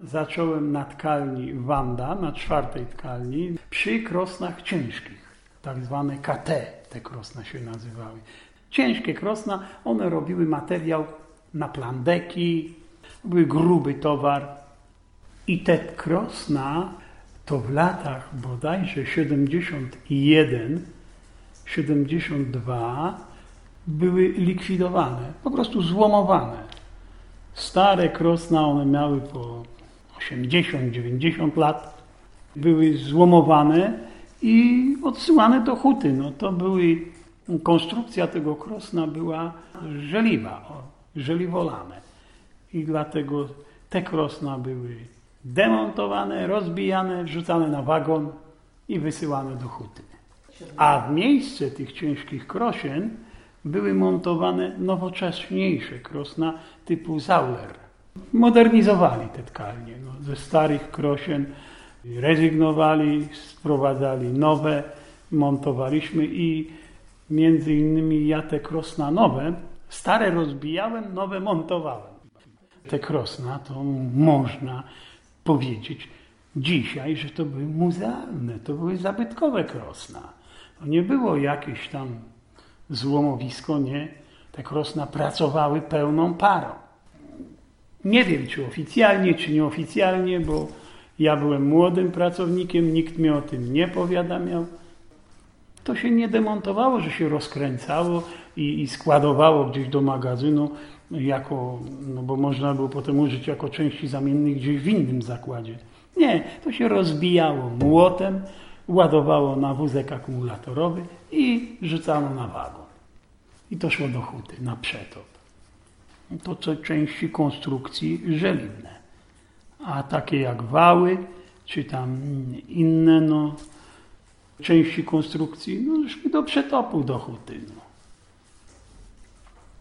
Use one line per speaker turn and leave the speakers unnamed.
zacząłem na tkalni Wanda, na 4. tkalni, przy krosnach ciężkich, tak zwane KT, te krosna się nazywały. Ciężkie krosna, one robiły materiał na plandeki, były gruby towar. I te krosna to w latach bodajże 71, 72 były likwidowane, po prostu złomowane. Stare krosna, one miały po 80-90 lat, były złomowane i odsyłane do huty. No to konstrukcja tego krosna była żeliwa, żeliwolane. I dlatego te krosna były demontowane, rozbijane, wrzucane na wagon i wysyłane do huty. A w miejsce tych ciężkich krosien były montowane nowocześniejsze krosna typu Zauler. Modernizowali te tkalnie. Ze starych krosien rezygnowali, sprowadzali nowe, montowaliśmy i między innymi ja te krosna nowe, stare rozbijałem, nowe montowałem. Te krosna to można powiedzieć dzisiaj, że to były muzealne, to były zabytkowe krosna. To nie było jakieś tam złomowisko, nie. Te krosna pracowały pełną parą. Nie wiem, czy oficjalnie, czy nieoficjalnie, bo ja byłem młodym pracownikiem, nikt mnie o tym nie powiadamiał. To się nie demontowało, że się rozkręcało i składowało gdzieś do magazynu, bo można było potem użyć jako części zamiennych gdzieś w innym zakładzie. Nie, to się rozbijało młotem, ładowało na wózek akumulatorowy i rzucano na wagon. I to szło do huty, na przetop. To co części konstrukcji żeliwne. A takie jak wały, czy tam inne części konstrukcji, szły do przetopu, do huty.